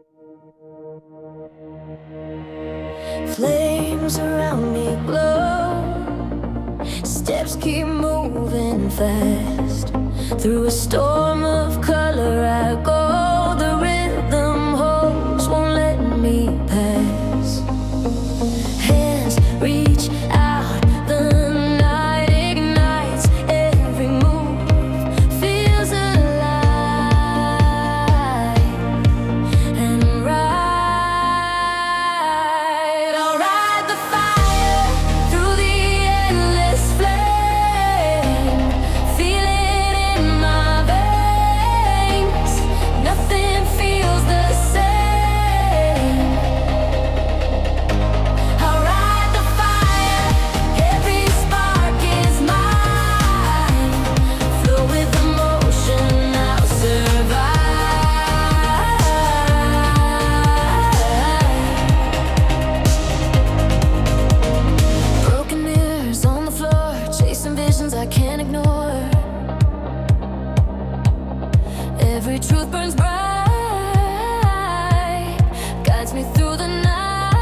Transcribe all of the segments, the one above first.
Flames around me glow, steps keep moving fast. Through a storm of color I go, the rhythm holds, won't let me pass. Hands reach out, the night ignites, every move feels alive and right. I'll ride the fire through the endless flame, feel it in my veins. Nothing feels the same. I'll ride the fire, every spark is mine. Flow with emotion, I'll survive. Broken mirrors on the floor, chasing visions I can't ignore. Every truth burns bright, guides me through the night.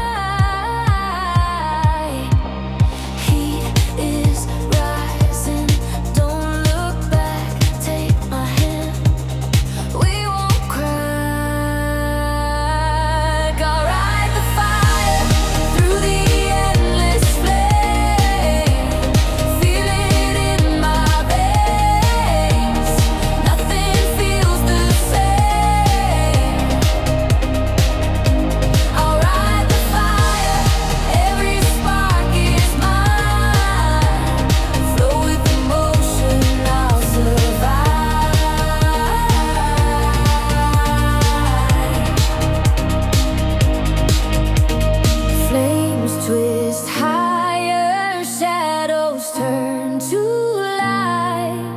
Heat is rising, don't look back, take my hand, we won't crack. I'll ride the fire through the endless flame, feel it in my veins. Nothing feels the same. I'll ride the fire, every spark is mine. Flow with emotion, I'll survive. Flames twist higher, shadows turn to light.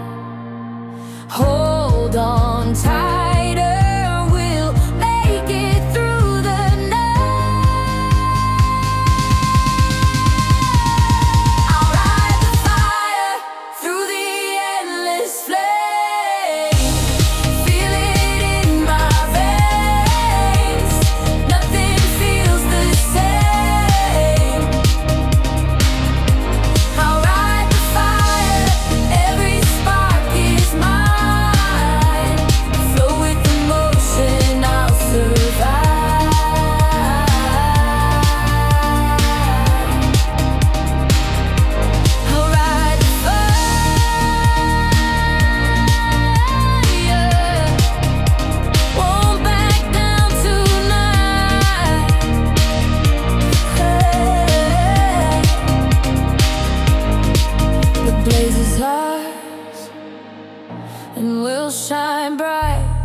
Hold on tighter, we'll make it through the night. I'll ride the fire through the endless flame, feel it in my veins. Nothing feels the same. I'll ride the fire, every spark is mine. Flow with emotion, I'll survive. I'll ride the fire, won't back down tonight. The blaze is ours, and we'll shine bright.